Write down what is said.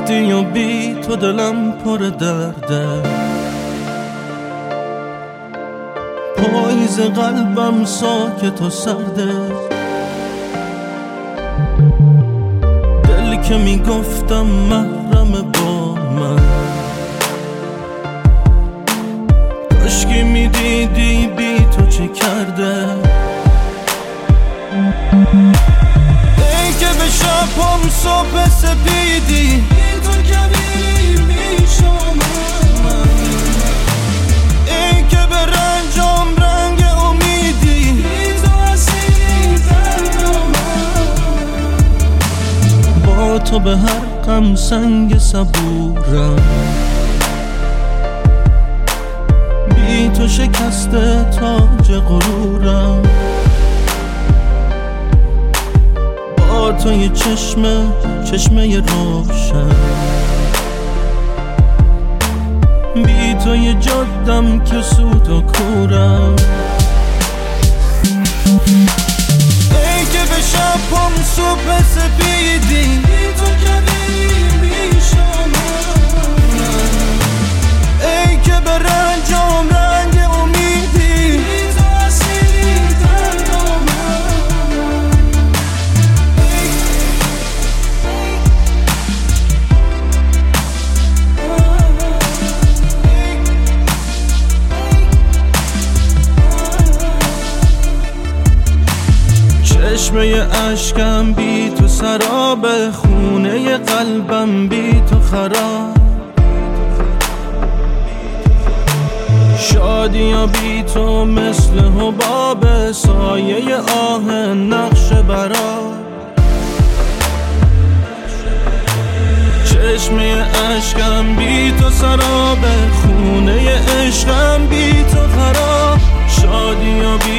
رفتی و بی تو دلم پر درده، پاییز قلبم ساکت و سرده. دل که میگفتم محرم با من، کاشکی میدیدی بی تو چه کرده. ای که به شبم صبح سپیدی بی تو کبیر میشم، ای که به رنجم رنگ امیدی بی تو اسیر دردم. با تو به هر غم سنگ صبورم، بی تو شکسته تاج غرورم. با تو یه چشمه روشن، بی تو یه جادم که سود و کورم. ای که به شبم صبح سپیدی بی تو کبیر میشم، ای که به رنجم رنگ امیدی بی تو اسیر دردم. چشمه اشکم بی تو سراب، خونه قلبم بی تو خراب. شادی یا بی تو مثل حباب، سایه آه نقش برا. چشمه اشکم بی تو سراب، خونه عشقم بی تو خراب. شادی یا